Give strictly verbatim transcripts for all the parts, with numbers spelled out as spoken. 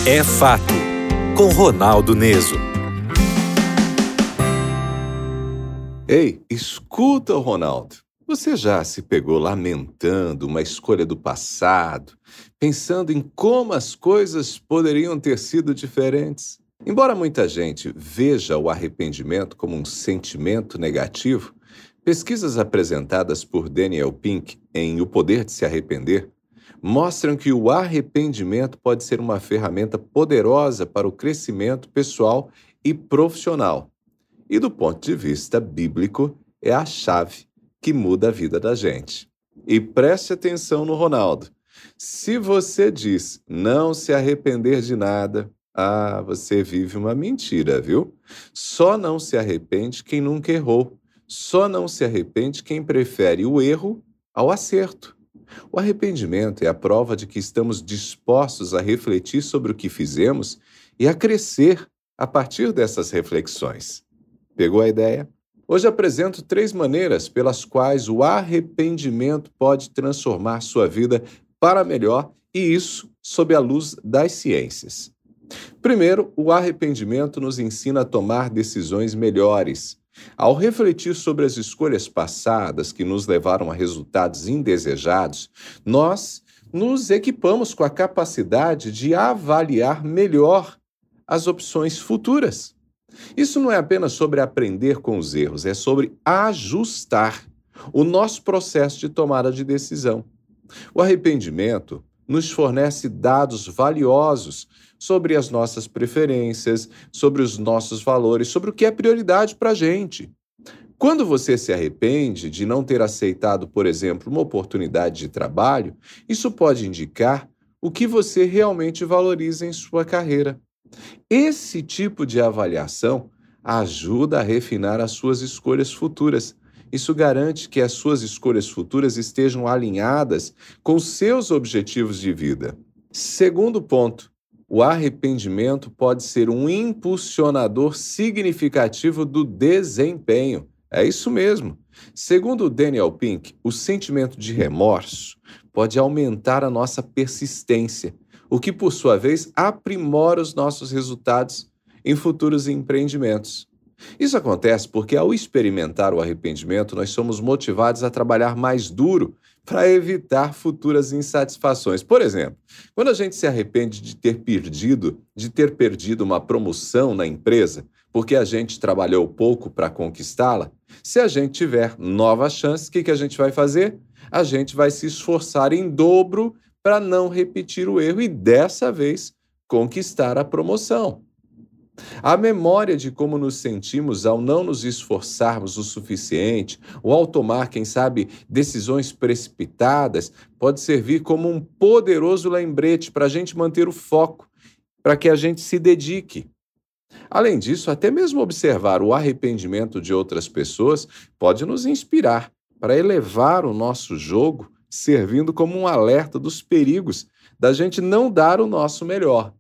É Fato, com Ronaldo Neso. Ei, escuta, Ronaldo. Você já se pegou lamentando uma escolha do passado, pensando em como as coisas poderiam ter sido diferentes? Embora muita gente veja o arrependimento como um sentimento negativo, pesquisas apresentadas por Daniel Pink em O Poder de se Arrepender mostram que o arrependimento pode ser uma ferramenta poderosa para o crescimento pessoal e profissional. E do ponto de vista bíblico, é a chave que muda a vida da gente. E preste atenção no Ronaldo. Se você diz não se arrepender de nada, ah, você vive uma mentira, viu? Só não se arrepende quem nunca errou. Só não se arrepende quem prefere o erro ao acerto. O arrependimento é a prova de que estamos dispostos a refletir sobre o que fizemos e a crescer a partir dessas reflexões. Pegou a ideia? Hoje apresento três maneiras pelas quais o arrependimento pode transformar sua vida para melhor, e isso sob a luz das ciências. Primeiro, o arrependimento nos ensina a tomar decisões melhores. Ao refletir sobre as escolhas passadas que nos levaram a resultados indesejados, nós nos equipamos com a capacidade de avaliar melhor as opções futuras. Isso não é apenas sobre aprender com os erros, é sobre ajustar o nosso processo de tomada de decisão. O arrependimento nos fornece dados valiosos sobre as nossas preferências, sobre os nossos valores, sobre o que é prioridade para a gente. Quando você se arrepende de não ter aceitado, por exemplo, uma oportunidade de trabalho, isso pode indicar o que você realmente valoriza em sua carreira. Esse tipo de avaliação ajuda a refinar as suas escolhas futuras. Isso garante que as suas escolhas futuras estejam alinhadas com seus objetivos de vida. Segundo ponto, o arrependimento pode ser um impulsionador significativo do desempenho. É isso mesmo. Segundo Daniel Pink, o sentimento de remorso pode aumentar a nossa persistência, o que, por sua vez, aprimora os nossos resultados em futuros empreendimentos. Isso acontece porque, ao experimentar o arrependimento, nós somos motivados a trabalhar mais duro para evitar futuras insatisfações. Por exemplo, quando a gente se arrepende de ter perdido, de ter perdido uma promoção na empresa, porque a gente trabalhou pouco para conquistá-la, se a gente tiver novas chances, o que, que a gente vai fazer? A gente vai se esforçar em dobro para não repetir o erro e, dessa vez, conquistar a promoção. A memória de como nos sentimos ao não nos esforçarmos o suficiente ou ao tomar, quem sabe, decisões precipitadas pode servir como um poderoso lembrete para a gente manter o foco, para que a gente se dedique. Além disso, até mesmo observar o arrependimento de outras pessoas pode nos inspirar para elevar o nosso jogo, servindo como um alerta dos perigos da gente não dar o nosso melhor.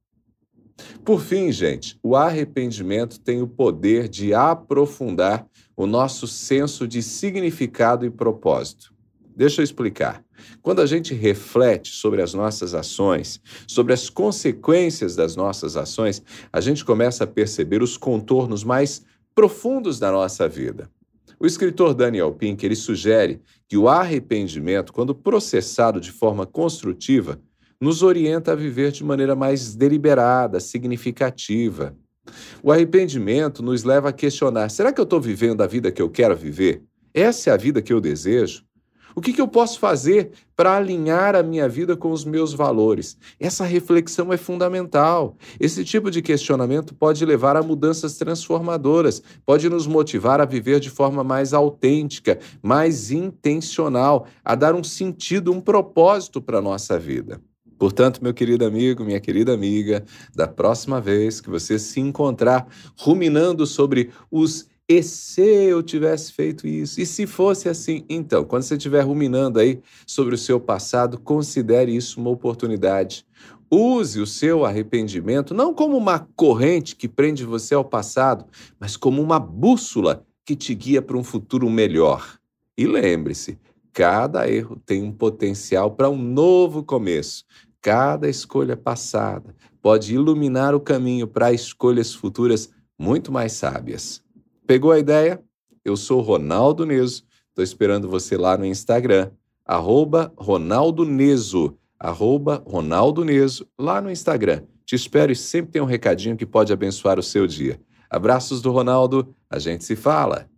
Por fim, gente, o arrependimento tem o poder de aprofundar o nosso senso de significado e propósito. Deixa eu explicar. Quando a gente reflete sobre as nossas ações, sobre as consequências das nossas ações, a gente começa a perceber os contornos mais profundos da nossa vida. O escritor Daniel Pink, ele sugere que o arrependimento, quando processado de forma construtiva, nos orienta a viver de maneira mais deliberada, significativa. O arrependimento nos leva a questionar: será que eu estou vivendo a vida que eu quero viver? Essa é a vida que eu desejo? O que, que eu posso fazer para alinhar a minha vida com os meus valores? Essa reflexão é fundamental. Esse tipo de questionamento pode levar a mudanças transformadoras, pode nos motivar a viver de forma mais autêntica, mais intencional, a dar um sentido, um propósito para a nossa vida. Portanto, meu querido amigo, minha querida amiga, da próxima vez que você se encontrar ruminando sobre os "e se eu tivesse feito isso? E se fosse assim?" Então, quando você estiver ruminando aí sobre o seu passado, considere isso uma oportunidade. Use o seu arrependimento não como uma corrente que prende você ao passado, mas como uma bússola que te guia para um futuro melhor. E lembre-se, cada erro tem um potencial para um novo começo. Cada escolha passada pode iluminar o caminho para escolhas futuras muito mais sábias. Pegou a ideia? Eu sou Ronaldo Neso, estou esperando você lá no Instagram, arroba Ronaldo Neso, arroba Ronaldo Neso, lá no Instagram. Te espero e sempre tem um recadinho que pode abençoar o seu dia. Abraços do Ronaldo, a gente se fala!